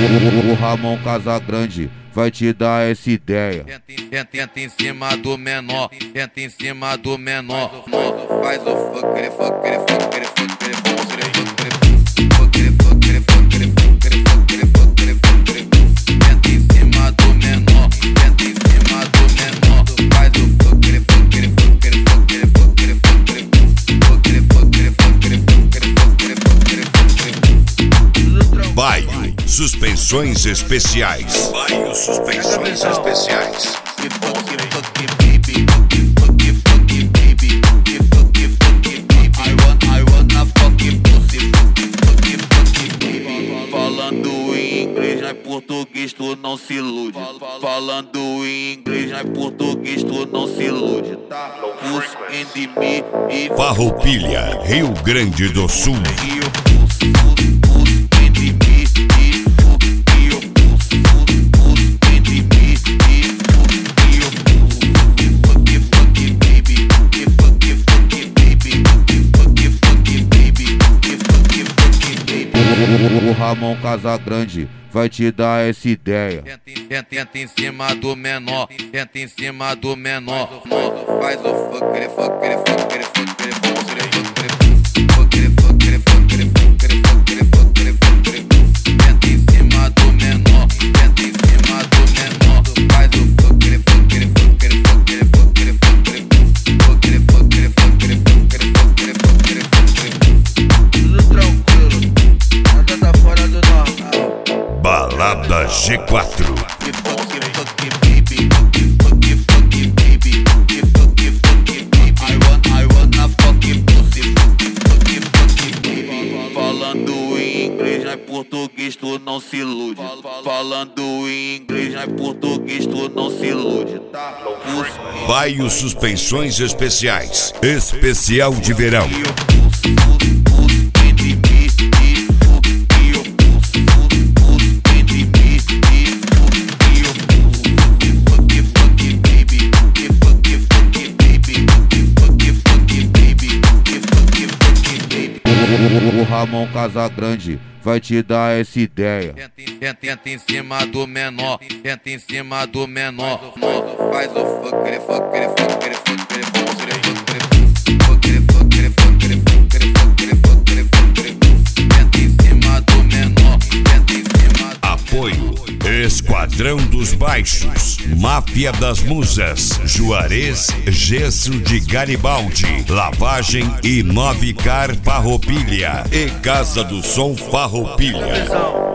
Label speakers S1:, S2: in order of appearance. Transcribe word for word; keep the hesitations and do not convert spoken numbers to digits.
S1: O Ramon Casagrande vai te dar essa ideia.
S2: Tenta, tenta em cima do menor, tenta em cima do menor. Faz o fucker, fucker, fucker, fucker, fucker, fucker, fucker, fucker, fucker, fucker, fucker, fucker. Tenta em cima do menor, tenta em cima do menor. Faz o fucker, fucker, fucker, fucker, fucker, fucker, fucker, fucker, fucker, fucker, fucker, fucker.
S3: Baio Suspensões Especiais. Baio Suspensões Especiais.
S2: Falando em inglês, não é português, tu não se ilude. Falando em inglês, não é português, tu não se ilude. Push and me e
S3: Farroupilha, Rio Grande do Sul.
S1: O Ramon Casagrande vai te dar essa ideia.
S2: Tenta, tenta em cima do menor, tenta em cima do menor. Faz o fucker, fucker, fucker, fucker, fucker, fucker, fucker, fucker, fucker, fucker, fucker, fucker, fucker. Tenta em cima do menor, tenta em cima do menor. Faz o fucker, fucker, fucker, fucker, fucker, fucker, fucker, fucker, fucker, fucker, fucker, fucker, fucker. Tudo tranquilo, nada tá fora do normal.
S3: Balada G quatro.
S2: Falando em inglês, não é português, tu não se ilude. Falando em inglês, não é português, tu não se ilude.
S3: Baio Suspensões Especiais. Especial de verão.
S1: O Ramon Casagrande vai te dar essa ideia.
S2: Tenta, tenta em cima do menor, tenta em cima do menor. Faz o fucker, fucker, fucker, fucker, fucker, fucker, fucker, fucker, fucker, fucker, fucker, fucker, fucker. Tenta em cima do menor, tenta em cima do...
S3: Apoio Esquadrão dos Baixos, Máfia das Musas, Juarez, Gesso de Garibaldi, Lavagem e Novicar Farroupilha e Casa do Som Farroupilha.